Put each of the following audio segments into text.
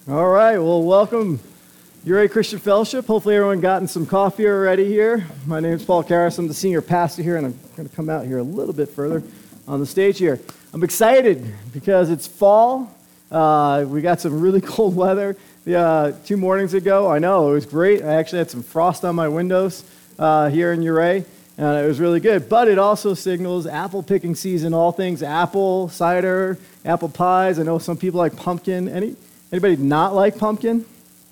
All right, well, welcome, Uray Christian Fellowship. Hopefully everyone gotten some coffee already here. My name is Paul Karras. I'm the senior pastor here, and I'm going to come out here a little bit further on the stage here. I'm excited because it's fall. We got some really cold weather 2 mornings ago. I know, it was great. I actually had some frost on my windows here in Uray, and it was really good. But it also signals apple picking season, all things apple, cider, apple pies. I know some people like pumpkin. Anybody not like pumpkin?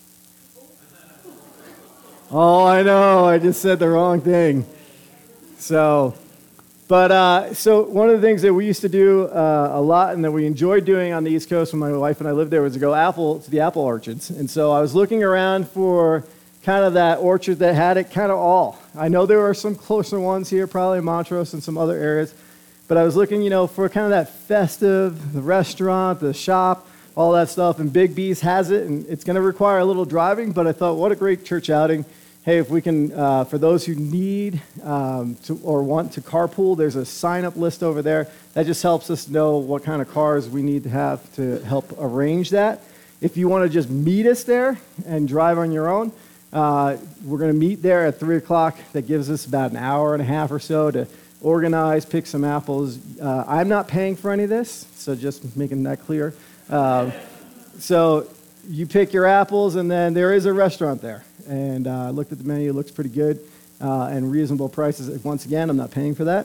Oh, I know. I just said the wrong thing. So one of the things that we used to do a lot and that we enjoyed doing on the East Coast when my wife and I lived there was to go to the apple orchards. And so I was looking around for kind of that orchard that had it kind of all. I know there are some closer ones here, probably in Montrose and some other areas. But I was looking, for kind of that festive, the restaurant, the shop, all that stuff, and Big B's has it, and it's going to require a little driving, but I thought, what a great church outing. Hey, if we can, for those who need or want to carpool, there's a sign-up list over there. That just helps us know what kind of cars we need to have to help arrange that. If you want to just meet us there and drive on your own, we're going to meet there at 3 o'clock. That gives us about an hour and a half or so to organize, pick some apples. I'm not paying for any of this, so just making that clear. So you pick your apples, and then there is a restaurant there. And I looked at the menu; it looks pretty good, and reasonable prices. Once again, I'm not paying for that,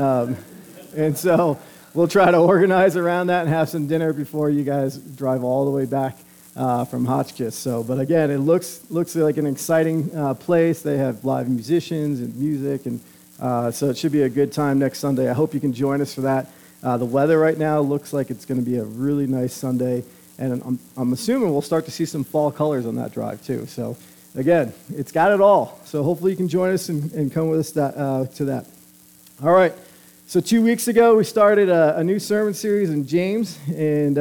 and so we'll try to organize around that and have some dinner before you guys drive all the way back from Hotchkiss. But again, it looks like an exciting place. They have live musicians and music, and so it should be a good time next Sunday. I hope you can join us for that. The weather right now looks like it's going to be a really nice Sunday, and I'm assuming we'll start to see some fall colors on that drive too. So, again, it's got it all. So hopefully you can join us and come with us to that. All right. So 2 weeks ago we started a new sermon series in James, and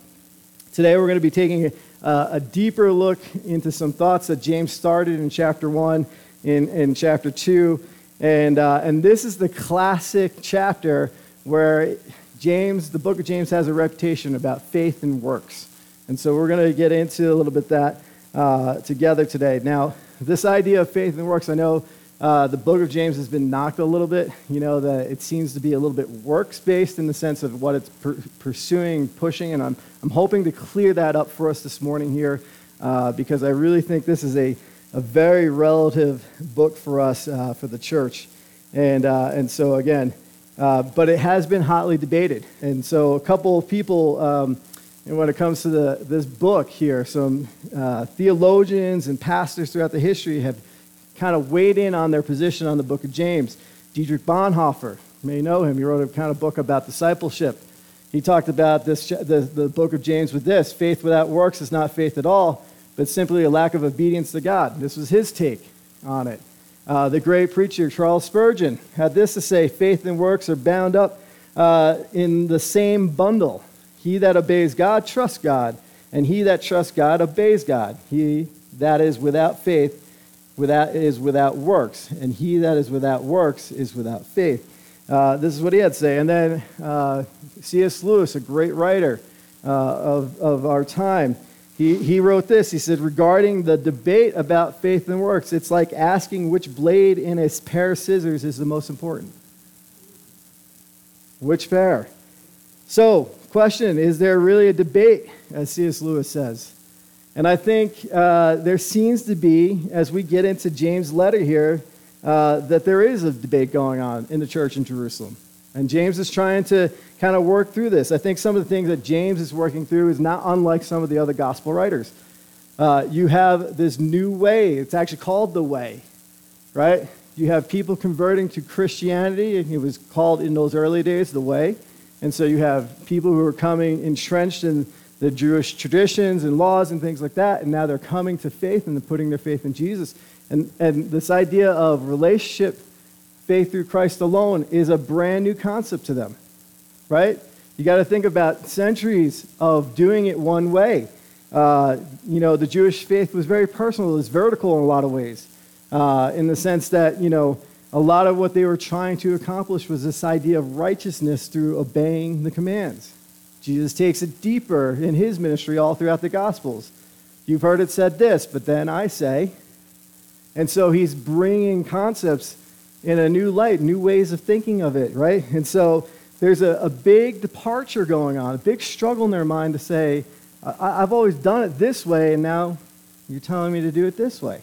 today we're going to be taking a deeper look into some thoughts that James started in chapter 1, in chapter 2, and this is the classic chapter where the book of James has a reputation about faith and works. And so we're going to get into a little bit that together today. Now, this idea of faith and works, I know the book of James has been knocked a little bit. That it seems to be a little bit works-based in the sense of what it's pursuing, pushing, and I'm hoping to clear that up for us this morning here because I really think this is a very relative book for us, for the church. And so, again, but it has been hotly debated. And so a couple of people, when it comes to this book here, some theologians and pastors throughout the history have kind of weighed in on their position on the book of James. Dietrich Bonhoeffer, you may know him. He wrote a kind of book about discipleship. He talked about the book of James with this: faith without works is not faith at all, but simply a lack of obedience to God. This was his take on it. The great preacher Charles Spurgeon had this to say: faith and works are bound up in the same bundle. He that obeys God trusts God, and he that trusts God obeys God. He that is without faith is without works, and he that is without works is without faith. This is what he had to say. And then C.S. Lewis, a great writer of our time, He wrote this. He said, regarding the debate about faith and works, it's like asking which blade in a pair of scissors is the most important. Which pair? So, question, is there really a debate, as C.S. Lewis says? And I think there seems to be, as we get into James' letter here, that there is a debate going on in the church in Jerusalem. And James is trying to kind of work through this. I think some of the things that James is working through is not unlike some of the other gospel writers. You have this new way. It's actually called the way, right? You have people converting to Christianity, and it was called in those early days the way. And so you have people who are coming entrenched in the Jewish traditions and laws and things like that, and now they're coming to faith and they're putting their faith in Jesus. And this idea of relationship, faith through Christ alone, is a brand new concept to them, right? You got to think about centuries of doing it one way. The Jewish faith was very personal. It was vertical in a lot of ways, in the sense that, a lot of what they were trying to accomplish was this idea of righteousness through obeying the commands. Jesus takes it deeper in his ministry all throughout the Gospels. You've heard it said this, but then I say. And so he's bringing concepts in a new light, new ways of thinking of it, right? And so there's a big departure going on, a big struggle in their mind to say, I've always done it this way, and now you're telling me to do it this way.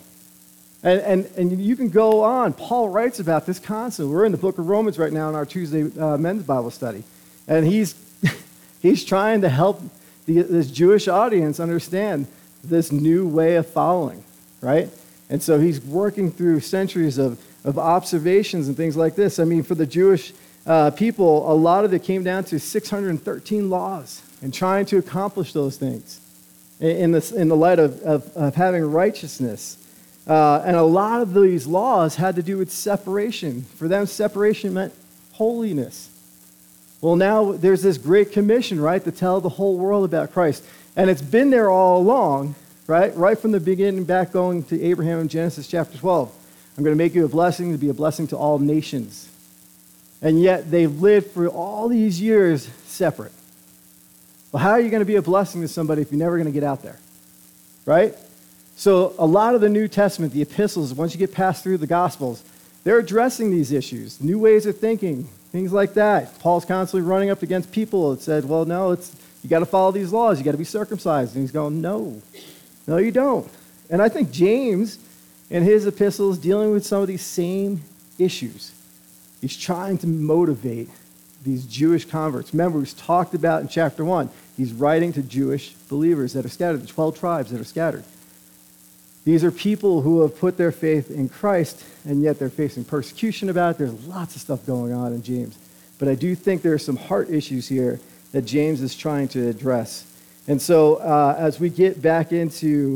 And you can go on. Paul writes about this constantly. We're in the book of Romans right now in our Tuesday men's Bible study. And he's trying to help this Jewish audience understand this new way of following, right? And so he's working through centuries of observations and things like this. I mean, for the Jewish people, a lot of it came down to 613 laws and trying to accomplish those things in the light of having righteousness. And a lot of these laws had to do with separation. For them, separation meant holiness. Well, now there's this great commission, right, to tell the whole world about Christ. And it's been there all along, right? Right from the beginning, back going to Abraham in Genesis chapter 12. I'm going to make you a blessing to be a blessing to all nations. And yet they've lived for all these years separate. Well, how are you going to be a blessing to somebody if you're never going to get out there, right? So a lot of the New Testament, the epistles, once you get past through the Gospels, they're addressing these issues, new ways of thinking, things like that. Paul's constantly running up against people that said, well, no, you got to follow these laws. You got to be circumcised. And he's going, no, you don't. And I think James, in his epistles, dealing with some of these same issues. He's trying to motivate these Jewish converts. Remember, we talked about in chapter 1, he's writing to Jewish believers that are scattered, the 12 tribes that are scattered. These are people who have put their faith in Christ, and yet they're facing persecution about it. There's lots of stuff going on in James. But I do think there are some heart issues here that James is trying to address. And so as we get back into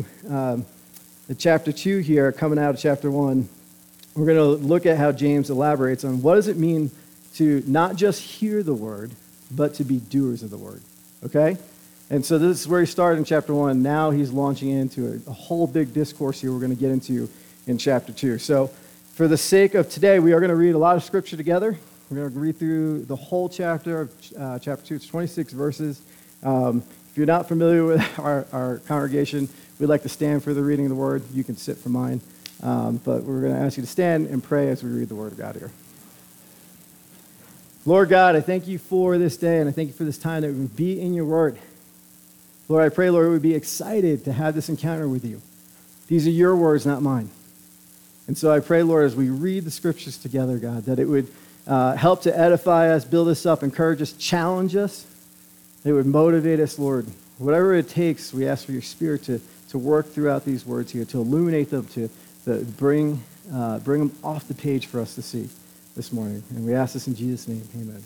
the chapter 2 here, coming out of chapter 1, we're going to look at how James elaborates on what does it mean to not just hear the word, but to be doers of the word, okay? And so this is where he started in chapter 1. Now he's launching into a whole big discourse here we're going to get into in chapter 2. So for the sake of today, we are going to read a lot of scripture together. We're going to read through the whole chapter of chapter 2. It's 26 verses. If you're not familiar with our congregation, we'd like to stand for the reading of the word. You can sit for mine. But we're going to ask you to stand and pray as we read the word of God here. Lord God, I thank you for this day, and I thank you for this time that we would be in your word. Lord, I pray, Lord, we would be excited to have this encounter with you. These are your words, not mine. And so I pray, Lord, as we read the scriptures together, God, that it would help to edify us, build us up, encourage us, challenge us. It would motivate us, Lord. Whatever it takes, we ask for your Spirit to work throughout these words here, to illuminate them, to bring them off the page for us to see this morning. And we ask this in Jesus' name. Amen.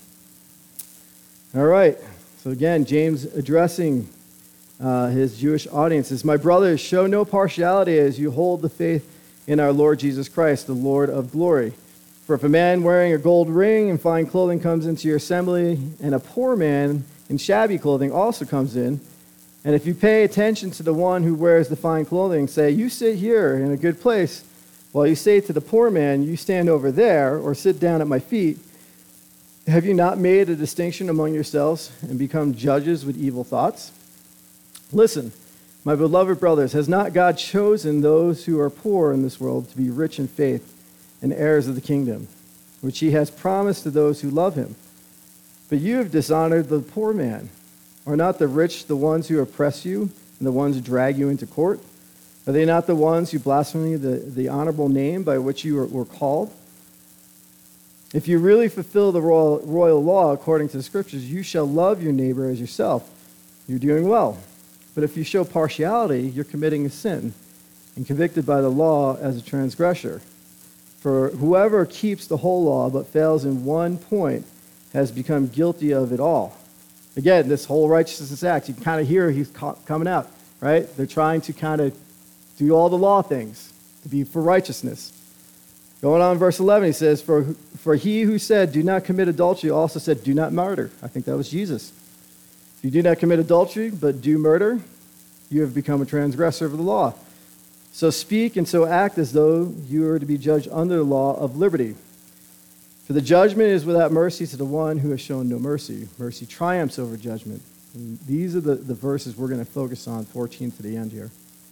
All right. So again, James addressing his Jewish audiences. My brothers, show no partiality as you hold the faith in our Lord Jesus Christ, the Lord of glory. For if a man wearing a gold ring and fine clothing comes into your assembly, and a poor man in shabby clothing also comes in, and if you pay attention to the one who wears the fine clothing, say, you sit here in a good place, while you say to the poor man, you stand over there, or sit down at my feet, have you not made a distinction among yourselves and become judges with evil thoughts? Listen, my beloved brothers, has not God chosen those who are poor in this world to be rich in faith and heirs of the kingdom, which he has promised to those who love him? But you have dishonored the poor man. Are not the rich the ones who oppress you and the ones who drag you into court? Are they not the ones who blaspheme the honorable name by which you were called? If you really fulfill the royal law according to the scriptures, you shall love your neighbor as yourself. You're doing well. But if you show partiality, you're committing a sin and convicted by the law as a transgressor. For whoever keeps the whole law but fails in one point has become guilty of it all. Again, this whole righteousness act, you can kind of hear he's coming out, right? They're trying to kind of do all the law things to be for righteousness. Going on in verse 11, he says, For he who said, do not commit adultery, also said, do not murder. I think that was Jesus. If you do not commit adultery, but do murder, you have become a transgressor of the law. So speak and so act as though you are to be judged under the law of liberty. For the judgment is without mercy to the one who has shown no mercy. Mercy triumphs over judgment. And these are the verses we're going to focus on, 14 to the end here.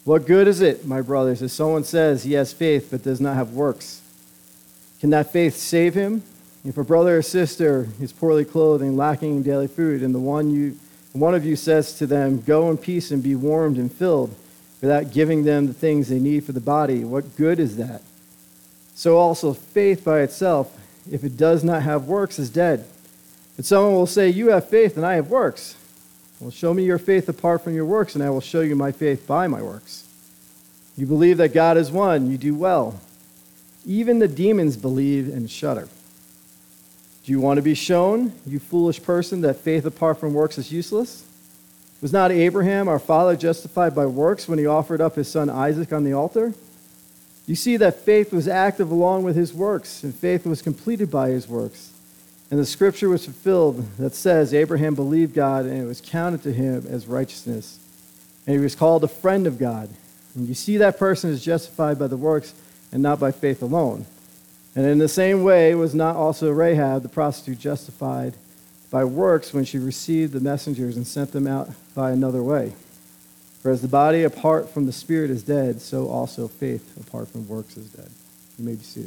What good is it, my brothers, if someone says he has faith but does not have works? Can that faith save him? If a brother or sister is poorly clothed and lacking in daily food, and one of you says to them, "Go in peace and be warmed and filled," without giving them the things they need for the body, what good is that? So also faith by itself, if it does not have works, is dead. But someone will say, "You have faith and I have works." Well, show me your faith apart from your works, and I will show you my faith by my works. You believe that God is one, you do well. Even the demons believe and shudder. Do you want to be shown, you foolish person, that faith apart from works is useless? Was not Abraham, our father, justified by works when he offered up his son Isaac on the altar? You see that faith was active along with his works, and faith was completed by his works. And the scripture was fulfilled that says, Abraham believed God, and it was counted to him as righteousness. And he was called a friend of God. And you see that person is justified by the works and not by faith alone. And in the same way was not also Rahab the prostitute justified by works when she received the messengers and sent them out by another way. For as the body apart from the spirit is dead, so also faith apart from works is dead. You may be seated.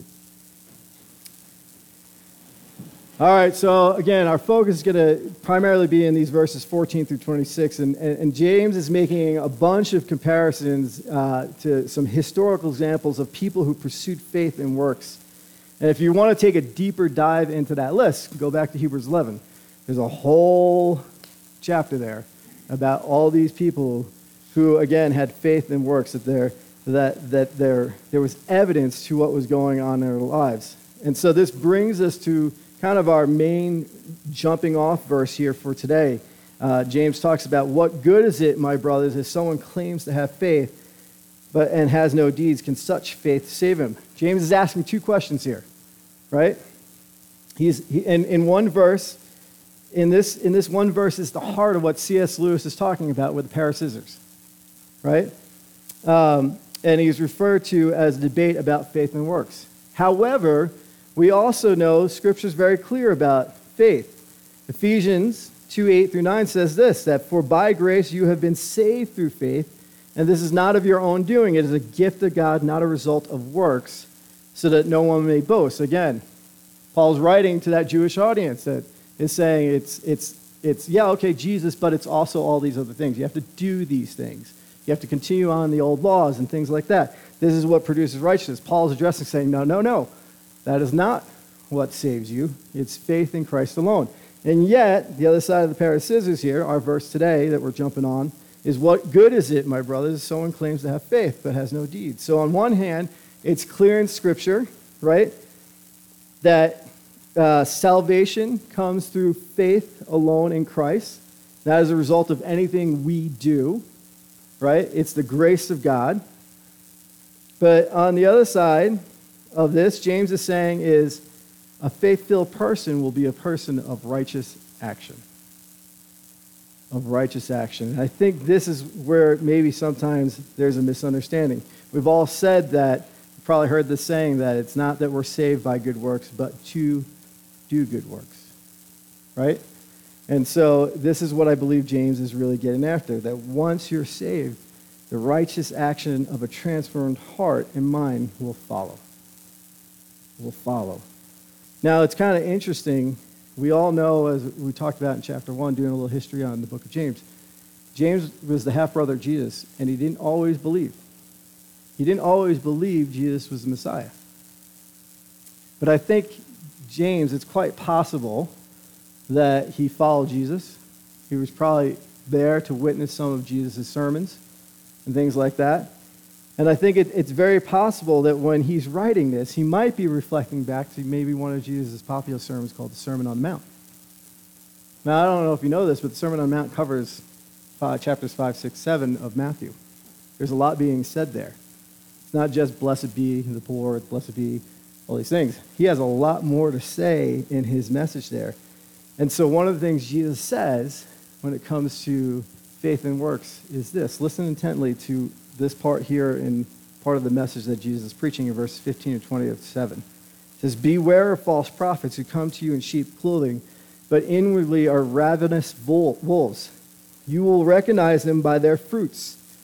All right, so again, our focus is going to primarily be in these verses 14 through 26, and James is making a bunch of comparisons to some historical examples of people who pursued faith and works. And if you want to take a deeper dive into that list, go back to Hebrews 11. There's a whole chapter there about all these people who, again, had faith and works, that there was evidence to what was going on in their lives. And so this brings us to kind of our main jumping off verse here for today. James talks about, what good is it, my brothers, if someone claims to have faith and has no deeds? Can such faith save him? James is asking two questions here, right? In one verse, in this one verse is the heart of what C.S. Lewis is talking about with a pair of scissors, right? And he's referred to as a debate about faith and works. However, we also know Scripture is very clear about faith. Ephesians 2:8-9 says this, that for by grace you have been saved through faith, and this is not of your own doing. It is a gift of God, not a result of works, so that no one may boast. Again, Paul's writing to that Jewish audience that is saying it's Jesus, but it's also all these other things. You have to do these things. You have to continue on the old laws and things like that. This is what produces righteousness. Paul's addressing, saying, no. That is not what saves you. It's faith in Christ alone. And yet, the other side of the pair of scissors here, our verse today that we're jumping on, is what good is it, my brothers, if someone claims to have faith but has no deeds? So on one hand, it's clear in Scripture, right, that salvation comes through faith alone in Christ. That is a result of anything we do, right? It's the grace of God. But on the other side of this, James is saying is a faith-filled person will be a person of righteous action. Of righteous action. And I think this is where maybe sometimes there's a misunderstanding. We've all said that, you've probably heard this saying, that it's not that we're saved by good works, but to do good works. Right? And so this is what I believe James is really getting after, that once you're saved, the righteous action of a transformed heart and mind will follow. Now, it's kind of interesting. We all know, as we talked about in chapter 1, doing a little history on the book of James, James was the half-brother of Jesus, and he didn't always believe. He didn't always believe Jesus was the Messiah. But I think James, it's quite possible that he followed Jesus. He was probably there to witness some of Jesus' sermons and things like that. And I think it's very possible that when he's writing this, he might be reflecting back to maybe one of Jesus' popular sermons called the Sermon on the Mount. Now, I don't know if you know this, but the Sermon on the Mount covers chapters 5, 6, 7 of Matthew. There's a lot being said there. It's not just blessed be the poor, blessed be all these things. He has a lot more to say in his message there. And so one of the things Jesus says when it comes to faith and works is this. Listen intently to this part here in part of the message that Jesus is preaching in verses 15 and 20 of 7. It says, beware of false prophets who come to you in sheep clothing, but inwardly are ravenous wolves. You will recognize them by their fruits.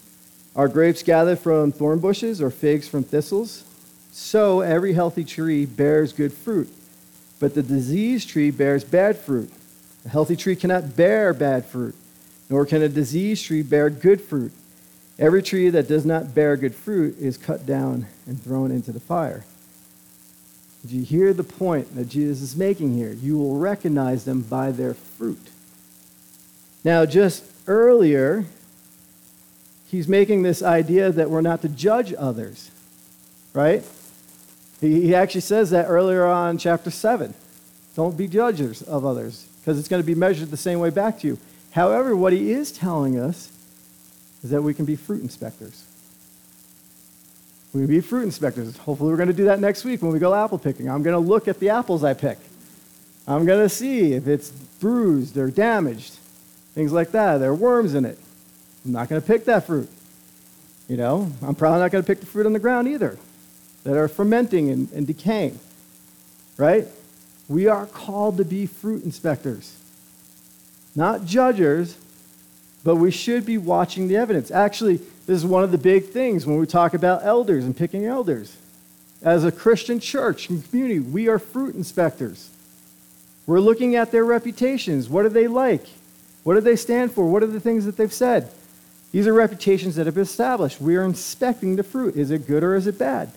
Are grapes gathered from thorn bushes or figs from thistles? So every healthy tree bears good fruit, but the diseased tree bears bad fruit. A healthy tree cannot bear bad fruit, nor can a diseased tree bear good fruit. Every tree that does not bear good fruit is cut down and thrown into the fire. Did you hear the point that Jesus is making here? You will recognize them by their fruit. Now, just earlier, he's making this idea that we're not to judge others, right? He actually says that earlier on in chapter 7. Don't be judges of others, because it's going to be measured the same way back to you. However, what he is telling us is that we can be fruit inspectors. We can be fruit inspectors. Hopefully we're going to do that next week when we go apple picking. I'm going to look at the apples I pick. I'm going to see if it's bruised or damaged, things like that. There are worms in it. I'm not going to pick that fruit. You know, I'm probably not going to pick the fruit on the ground either that are fermenting and decaying, right? We are called to be fruit inspectors, not judgers, but we should be watching the evidence. Actually, this is one of the big things when we talk about elders and picking elders. As a Christian church and community, we are fruit inspectors. We're looking at their reputations. What are they like? What do they stand for? What are the things that they've said? These are reputations that have been established. We are inspecting the fruit. Is it good or is it bad?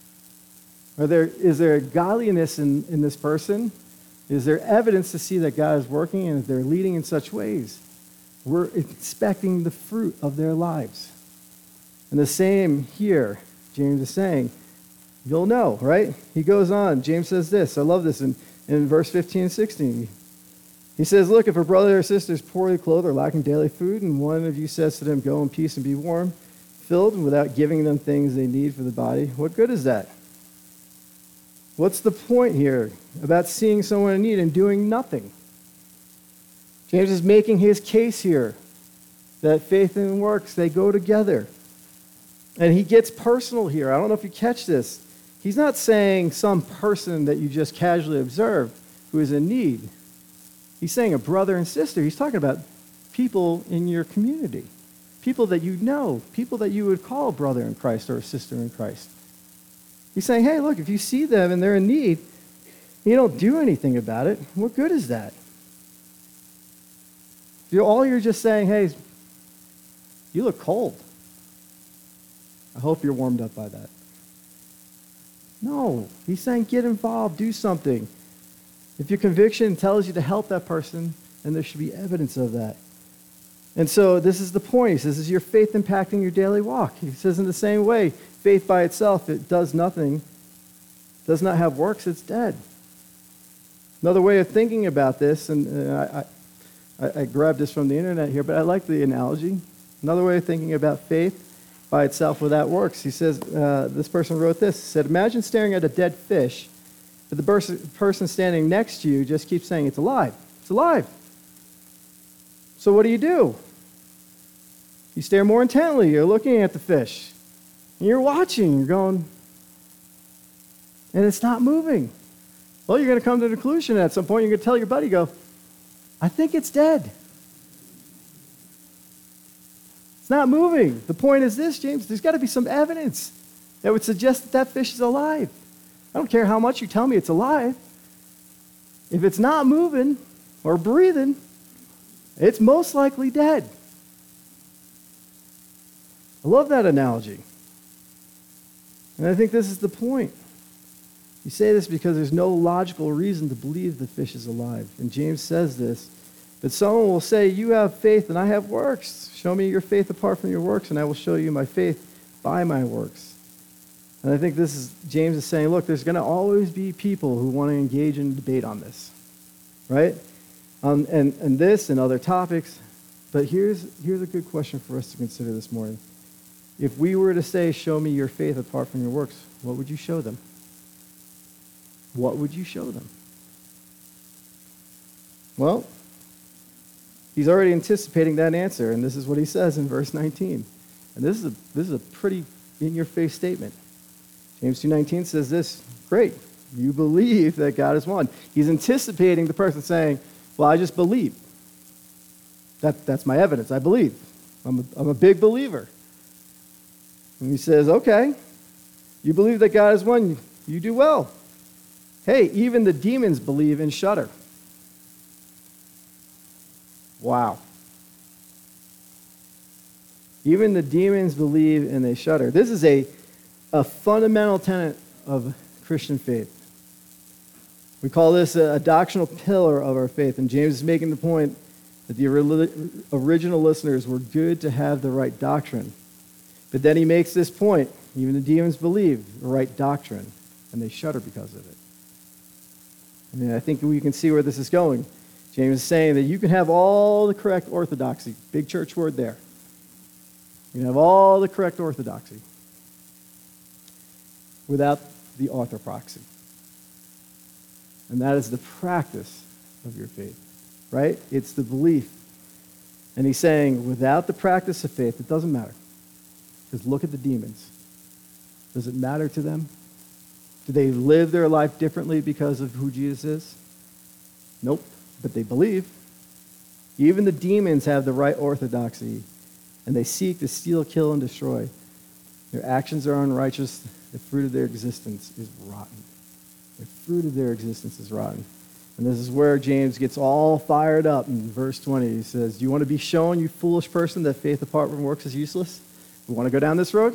Is there a godliness in this person? Is there evidence to see that God is working and they're leading in such ways? We're inspecting the fruit of their lives. And the same here, James is saying, you'll know, right? He goes on. James says this. I love this in verse 15 and 16. He says, look, if a brother or sister is poorly clothed or lacking daily food, and one of you says to them, go in peace and be warm, filled without giving them things they need for the body, what good is that? What's the point here about seeing someone in need and doing nothing? James is making his case here that faith and works, they go together. And he gets personal here. I don't know if you catch this. He's not saying some person that you just casually observe who is in need. He's saying a brother and sister. He's talking about people in your community, people that you know, people that you would call a brother in Christ or a sister in Christ. He's saying, hey, look, if you see them and they're in need, you don't do anything about it, what good is that? All you're just saying, hey, you look cold. I hope you're warmed up by that. No, he's saying get involved, do something. If your conviction tells you to help that person, then there should be evidence of that. And so this is the point. He says, is your faith impacting your daily walk? He says in the same way, faith by itself, it does nothing, does not have works, it's dead. Another way of thinking about this, and I grabbed this from the internet here, but I like the analogy. Another way of thinking about faith by itself without works. He says, this person wrote this. He said, imagine staring at a dead fish, but the person standing next to you just keeps saying, it's alive. It's alive. So what do? You stare more intently. You're looking at the fish. And you're watching. You're going, and it's not moving. Well, you're going to come to the conclusion at some point. You're going to tell your buddy, go, I think it's dead. It's not moving. The point is this, James, there's got to be some evidence that would suggest that that fish is alive. I don't care how much you tell me it's alive. If it's not moving or breathing, it's most likely dead. I love that analogy. And I think this is the point. You say this because there's no logical reason to believe the fish is alive. And James says this. But someone will say, you have faith and I have works. Show me your faith apart from your works, and I will show you my faith by my works. And I think this is, James is saying, look, there's going to always be people who want to engage in debate on this, right? And this and other topics. But here's a good question for us to consider this morning. If we were to say, show me your faith apart from your works, what would you show them? What would you show them? Well, he's already anticipating that answer, and this is what he says in verse 19. And this is a pretty in-your-face statement. James 2:19 says this, great, you believe that God is one. He's anticipating the person saying, well, I just believe. That's my evidence. I believe. I'm a big believer. And he says, okay, you believe that God is one, you do well. Hey, even the demons believe and shudder. Wow. Even the demons believe and they shudder. This is a fundamental tenet of Christian faith. We call this a doctrinal pillar of our faith. And James is making the point that the original listeners were good to have the right doctrine. But then he makes this point. Even the demons believe the right doctrine, and they shudder because of it. I mean, I think we can see where this is going. James is saying that you can have all the correct orthodoxy. Big church word there. You can have all the correct orthodoxy without the orthopraxy. And that is the practice of your faith, right? It's the belief. And he's saying, without the practice of faith, it doesn't matter. Because look at the demons. Does it matter to them? Do they live their life differently because of who Jesus is? Nope, but they believe. Even the demons have the right orthodoxy, and they seek to steal, kill, and destroy. Their actions are unrighteous. The fruit of their existence is rotten. The fruit of their existence is rotten. And this is where James gets all fired up in verse 20. He says, do you want to be shown, you foolish person, that faith apart from works is useless? You want to go down this road?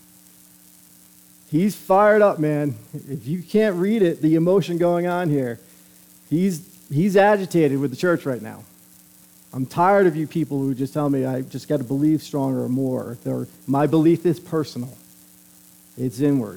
He's fired up, man. If you can't read it, the emotion going on here, he's agitated with the church right now. I'm tired of you people who just tell me I just got to believe stronger or more. Or my belief is personal. It's inward.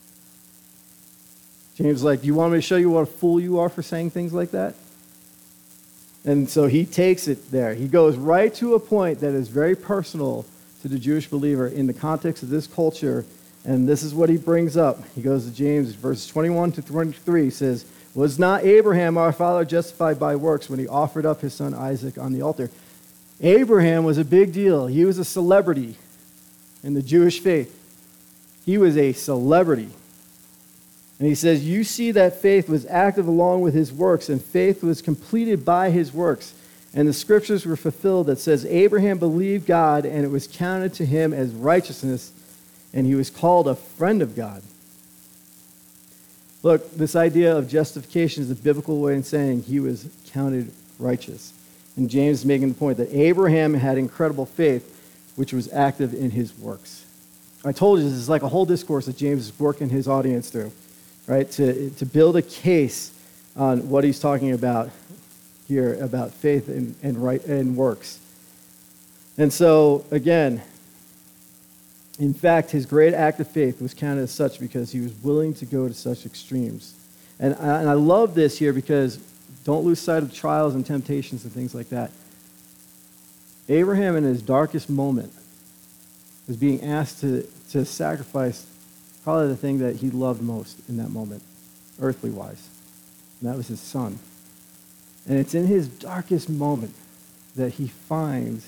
James is like, do you want me to show you what a fool you are for saying things like that? And so he takes it there. He goes right to a point that is very personal to the Jewish believer in the context of this culture. And this is what he brings up. He goes to James, verses 21 to 23, says, was not Abraham our father justified by works when he offered up his son Isaac on the altar? Abraham was a big deal. He was a celebrity in the Jewish faith. He was a celebrity. And he says, you see that faith was active along with his works, and faith was completed by his works. And the scriptures were fulfilled that says, Abraham believed God, and it was counted to him as righteousness, and he was called a friend of God. Look, this idea of justification is a biblical way of saying he was counted righteous. And James is making the point that Abraham had incredible faith, which was active in his works. I told you this is like a whole discourse that James is working his audience through, right? To build a case on what he's talking about here, about faith and works. And so, again, in fact, his great act of faith was counted as such because he was willing to go to such extremes. And I love this here because don't lose sight of trials and temptations and things like that. Abraham, in his darkest moment, was being asked to sacrifice probably the thing that he loved most in that moment, earthly-wise. And that was his son. And it's in his darkest moment that he finds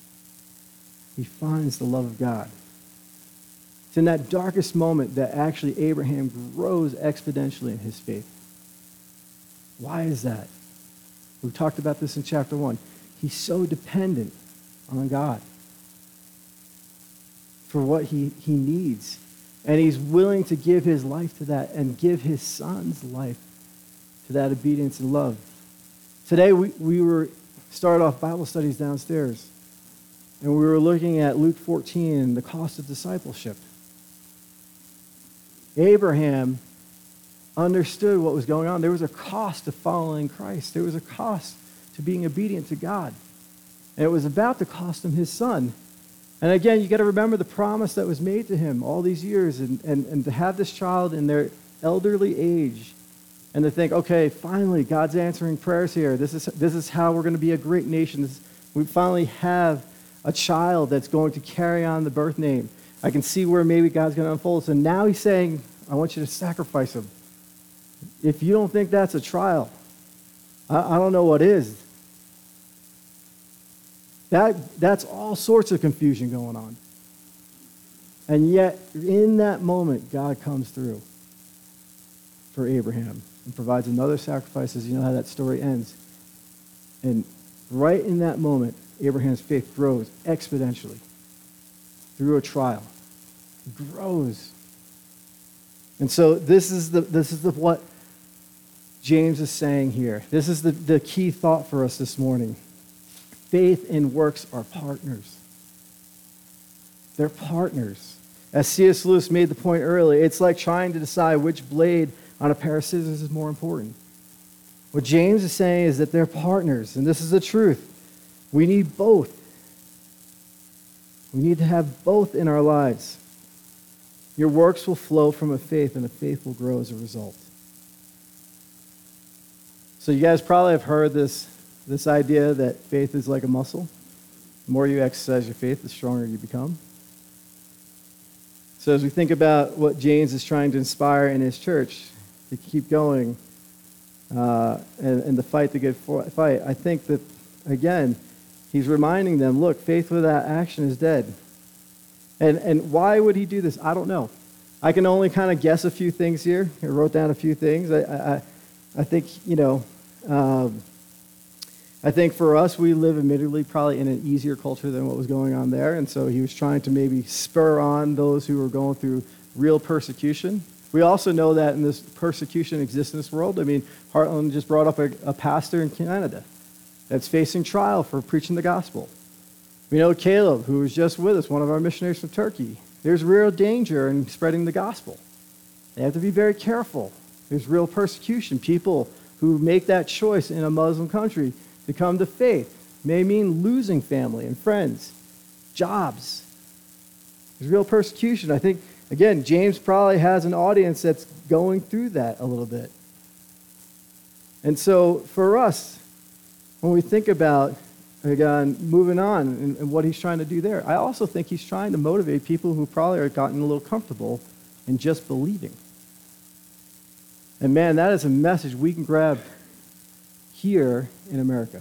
the love of God. It's in that darkest moment that actually Abraham grows exponentially in his faith. Why is that? We've talked about this in chapter 1. He's so dependent on God for what he needs. And he's willing to give his life to that and give his son's life to that obedience and love. Today we started off Bible studies downstairs, and we were looking at Luke 14 and the cost of discipleship. Abraham understood what was going on. There was a cost to following Christ. There was a cost to being obedient to God. And it was about to cost him his son. And again, you got to remember the promise that was made to him all these years, and to have this child in their elderly age, and to think, okay, finally, God's answering prayers here. This is how we're going to be a great nation. We finally have a child that's going to carry on the birth name. I can see where maybe God's going to unfold. So now he's saying, I want you to sacrifice him. If you don't think that's a trial, I don't know what is. That's all sorts of confusion going on. And yet, in that moment, God comes through for Abraham and provides another sacrifice, as you know how that story ends. And right in that moment, Abraham's faith grows exponentially through a trial. grows. And so this is what James is saying here. This is the key thought for us this morning. Faith and works are partners. They're partners. As C.S. Lewis made the point earlier, it's like trying to decide which blade on a pair of scissors is more important. What James is saying is that they're partners, and this is the truth. We need both. We need to have both in our lives. Your works will flow from a faith, and a faith will grow as a result. So you guys probably have heard this idea that faith is like a muscle. The more you exercise your faith, the stronger you become. So as we think about what James is trying to inspire in his church to keep going and the fight, the good fight, I think that, again, he's reminding them, look, faith without action is dead. And why would he do this? I don't know. I can only kind of guess a few things here. I wrote down a few things. I think, I think for us, we live admittedly probably in an easier culture than what was going on there. And so he was trying to maybe spur on those who were going through real persecution. We also know that in this persecution exists in this world. I mean, Heartland just brought up a pastor in Canada that's facing trial for preaching the gospel. We know Caleb, who was just with us, one of our missionaries from Turkey. There's real danger in spreading the gospel. They have to be very careful. There's real persecution. People who make that choice in a Muslim country to come to faith may mean losing family and friends, jobs. There's real persecution. I think, again, James probably has an audience that's going through that a little bit. And so for us, when we think about, again, moving on and what he's trying to do there, I also think he's trying to motivate people who probably are gotten a little comfortable in just believing. And man, that is a message we can grab here in America.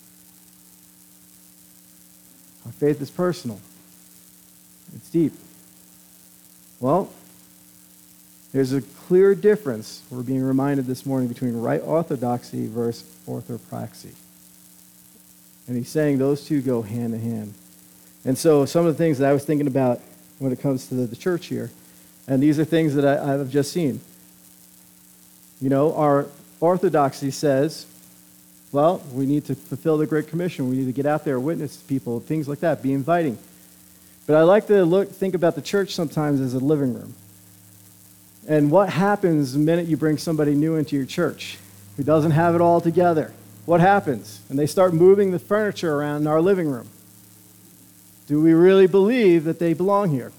Our faith is personal. It's deep. Well, there's a clear difference, we're being reminded this morning, between right orthodoxy versus orthopraxy. And he's saying those two go hand in hand. And so some of the things that I was thinking about when it comes to the church here, and these are things that I've just seen. You know, our orthodoxy says, well, we need to fulfill the Great Commission. We need to get out there, witness to people, things like that, be inviting. But I like to think about the church sometimes as a living room. And what happens the minute you bring somebody new into your church who doesn't have it all together? What happens? And they start moving the furniture around in our living room. Do we really believe that they belong here?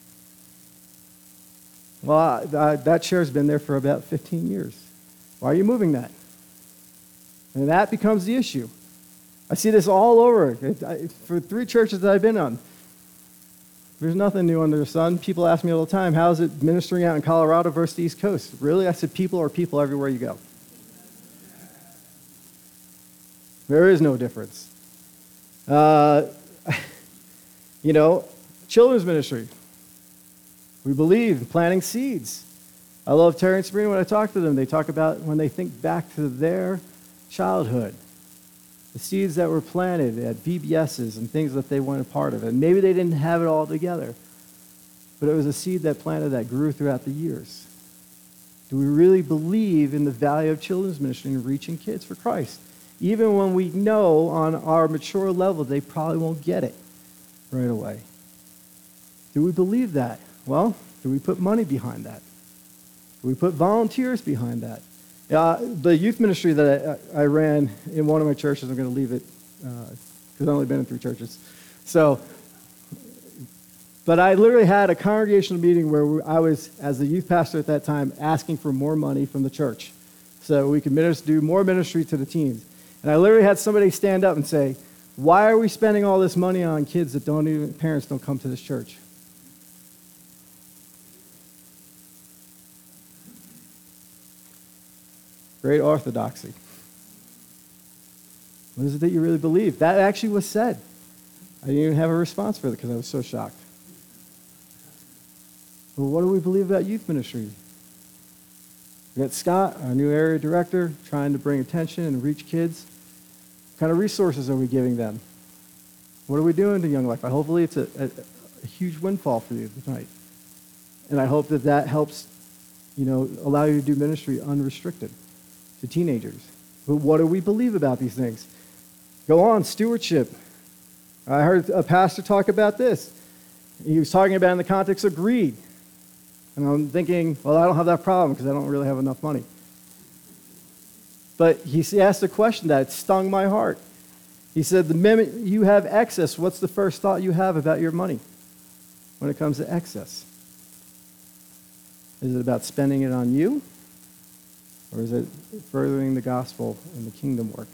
Well, that chair's been there for about 15 years. Why are you moving that? And that becomes the issue. I see this all over. For 3 churches that I've been on, there's nothing new under the sun. People ask me all the time, how's it ministering out in Colorado versus the East Coast? Really? I said, people are people everywhere you go. There is no difference. Children's ministry. We believe in planting seeds. I love Terry and Sabrina when I talk to them. They talk about when they think back to their childhood, the seeds that were planted at VBSs and things that they weren't a part of. And maybe they didn't have it all together, but it was a seed that planted that grew throughout the years. Do we really believe in the value of children's ministry and reaching kids for Christ? Even when we know on our mature level they probably won't get it right away. Do we believe that? Well, do we put money behind that? Do we put volunteers behind that? The youth ministry that I ran in one of my churches, I'm going to leave it because I've only been in 3 churches. But I literally had a congregational meeting where I was, as the youth pastor at that time, asking for more money from the church so we could do more ministry to the teens. And I literally had somebody stand up and say, why are we spending all this money on kids that parents don't come to this church? Great orthodoxy. What is it that you really believe? That actually was said. I didn't even have a response for it because I was so shocked. Well, what do we believe about youth ministry? We got Scott, our new area director, trying to bring attention and reach kids. What kind of resources are we giving them? What are we doing to Young Life? Hopefully it's a huge windfall for you tonight. And I hope that that helps, allow you to do ministry unrestricted to teenagers. But what do we believe about these things? Go on, stewardship. I heard a pastor talk about this. He was talking about it in the context of greed. And I'm thinking, well, I don't have that problem because I don't really have enough money. But he asked a question that stung my heart. He said, the minute you have excess, what's the first thought you have about your money when it comes to excess? Is it about spending it on you? Or is it furthering the gospel and the kingdom work?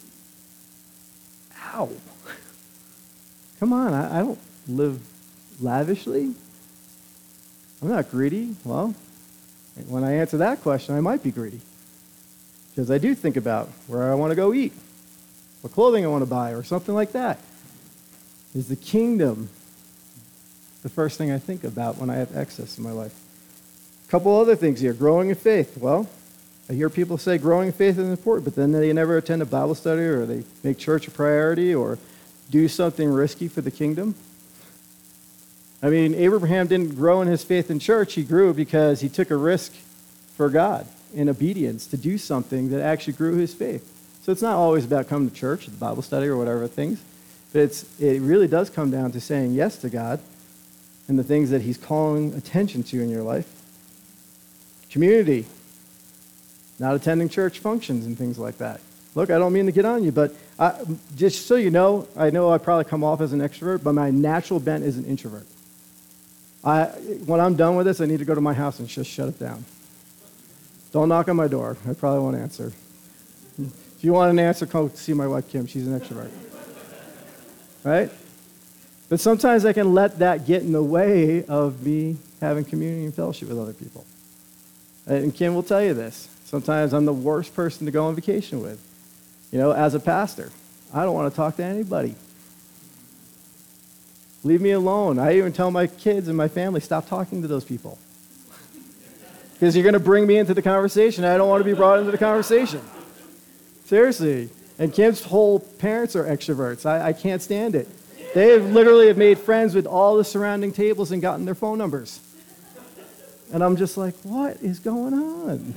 Ow. Come on, I don't live lavishly. I'm not greedy. Well, when I answer that question, I might be greedy. Because I do think about where I want to go eat, what clothing I want to buy, or something like that. Is the kingdom the first thing I think about when I have excess in my life? A couple other things here. Growing in faith. Well, I hear people say growing in faith is important, but then they never attend a Bible study or they make church a priority or do something risky for the kingdom. I mean, Abraham didn't grow in his faith in church. He grew because he took a risk for God in obedience to do something that actually grew his faith. So it's not always about coming to church, or the Bible study, or whatever things, but it really does come down to saying yes to God and the things that he's calling attention to in your life. Community. Not attending church functions and things like that. Look, I don't mean to get on you, but just so you know I probably come off as an extrovert, but my natural bent is an introvert. When I'm done with this, I need to go to my house and just shut it down. Don't knock on my door. I probably won't answer. If you want an answer, come see my wife, Kim. She's an extrovert. Right? But sometimes I can let that get in the way of me having community and fellowship with other people. And Kim will tell you this. Sometimes I'm the worst person to go on vacation with. As a pastor, I don't want to talk to anybody. Leave me alone. I even tell my kids and my family, stop talking to those people. Because you're going to bring me into the conversation. I don't want to be brought into the conversation. Seriously. And Kim's whole parents are extroverts. I can't stand it. They literally have made friends with all the surrounding tables and gotten their phone numbers. And I'm just like, what is going on?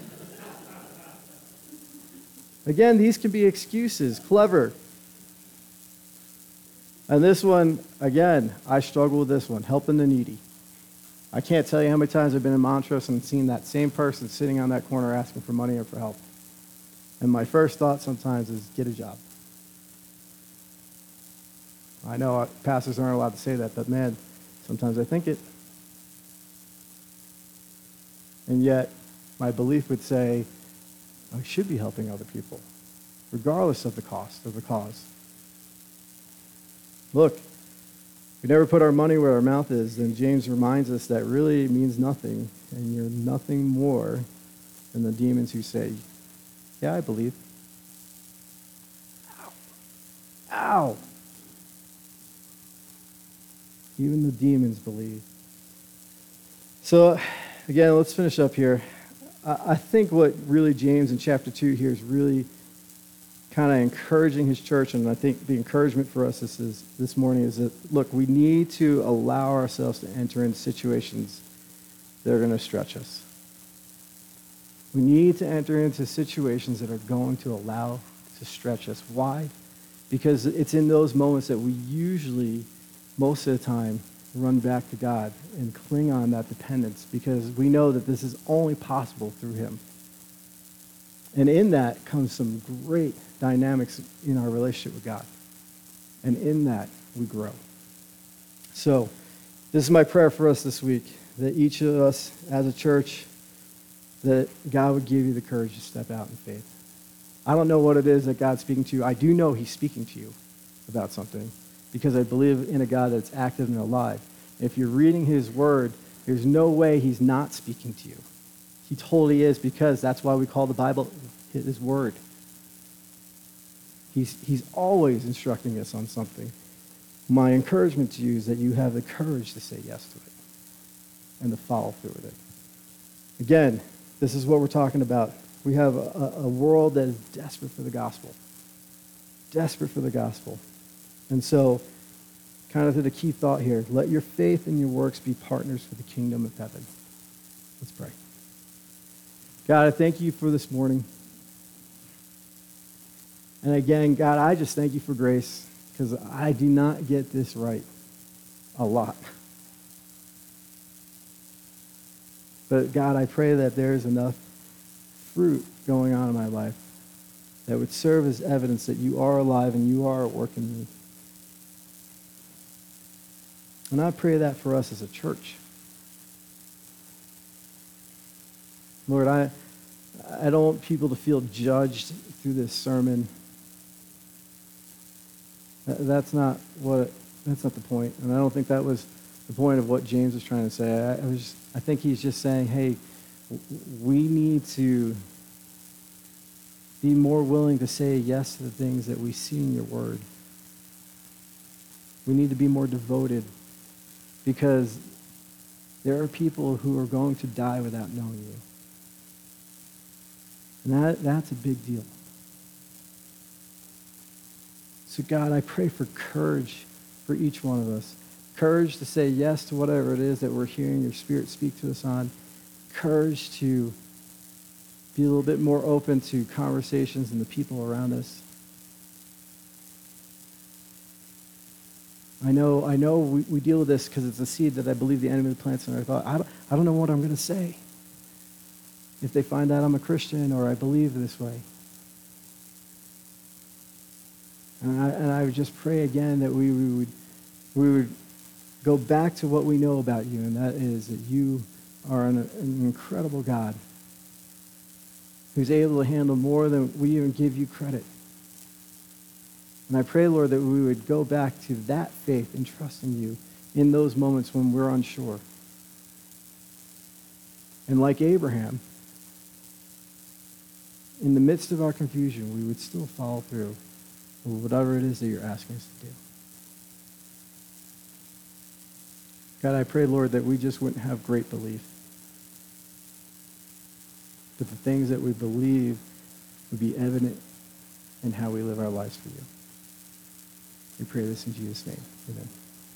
Again, these can be excuses, clever. And this one, again, I struggle with this one, helping the needy. I can't tell you how many times I've been in Montrose and seen that same person sitting on that corner asking for money or for help. And my first thought sometimes is, get a job. I know pastors aren't allowed to say that, but man, sometimes I think it. And yet, my belief would say, I should be helping other people, regardless of the cost of the cause. Look, we never put our money where our mouth is, then James reminds us that really means nothing, and you're nothing more than the demons who say, yeah, I believe. Ow. Ow. Even the demons believe. So, again, let's finish up here. I think what really James in chapter 2 here is really kind of encouraging his church, and I think the encouragement for us this morning is that, look, we need to allow ourselves to enter into situations that are going to stretch us. We need to enter into situations that are going to allow to stretch us. Why? Because it's in those moments that we usually, most of the time, run back to God and cling on that dependence because we know that this is only possible through him. And in that comes some great dynamics in our relationship with God. And in that, we grow. So, this is my prayer for us this week, that each of us as a church, that God would give you the courage to step out in faith. I don't know what it is that God's speaking to you. I do know he's speaking to you about something, because I believe in a God that's active and alive. If you're reading his word, there's no way he's not speaking to you. He totally is, because that's why we call the Bible his word. He's always instructing us on something. My encouragement to you is that you have the courage to say yes to it and to follow through with it. Again, this is what we're talking about. We have a world that is desperate for the gospel. Desperate for the gospel. And so, kind of to the key thought here, let your faith and your works be partners for the kingdom of heaven. Let's pray. God, I thank you for this morning. And again, God, I just thank you for grace, because I do not get this right a lot. But God, I pray that there is enough fruit going on in my life that would serve as evidence that you are alive and you are at work in me. And I pray that for us as a church. Lord, I don't want people to feel judged through this sermon. That's not the point. And I don't think that was the point of what James was trying to say. I think he's just saying, hey, we need to be more willing to say yes to the things that we see in your word. We need to be more devoted, because there are people who are going to die without knowing you. And that's a big deal. So God, I pray for courage for each one of us. Courage to say yes to whatever it is that we're hearing your Spirit speak to us on. Courage to be a little bit more open to conversations and the people around us. I know we deal with this because it's a seed that I believe the enemy plants in our thought. I don't know what I'm going to say if they find out I'm a Christian or I believe this way. And I would just pray again that we would go back to what we know about you, and that is that you are an incredible God who's able to handle more than we even give you credit. And I pray, Lord, that we would go back to that faith and trust in you in those moments when we're unsure. And like Abraham, in the midst of our confusion, we would still follow through with whatever it is that you're asking us to do. God, I pray, Lord, that we just wouldn't have great belief, but the things that we believe would be evident in how we live our lives for you. We pray this in Jesus' name. Amen.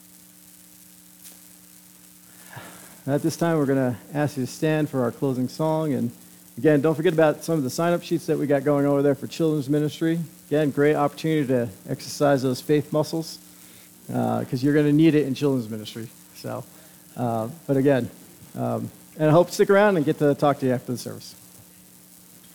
At this time, we're going to ask you to stand for our closing song. And again, don't forget about some of the sign-up sheets that we got going over there for children's ministry. Again, great opportunity to exercise those faith muscles, because you're going to need it in children's ministry. So, but again, and I hope to stick around and get to talk to you after the service.